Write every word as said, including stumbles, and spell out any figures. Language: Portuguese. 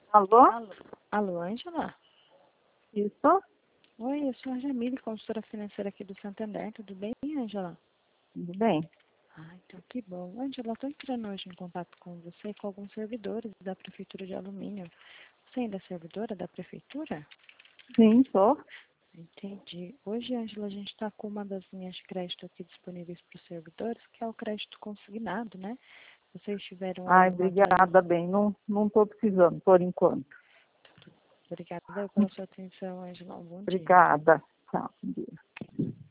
Alô? Alô, Alô, Ângela? Isso? Oi, eu sou a Jamile, consultora financeira aqui do Santander. Tudo bem, Ângela? Tudo bem? Ah, então que bom. Ângela, estou entrando hoje em contato com você e com alguns servidores da Prefeitura de Alumínio. Você ainda é servidora da Prefeitura? Sim, sou. Entendi. Hoje, Ângela, a gente está com uma das linhas de crédito aqui disponíveis para os servidores, que é o crédito consignado, né? Vocês tiveram Ai, aí uma atualização. obrigada, bem. Não não estou precisando, por enquanto. Obrigada pela sua atenção, Ângela. Um bom dia. Obrigada. Tchau. Bom dia.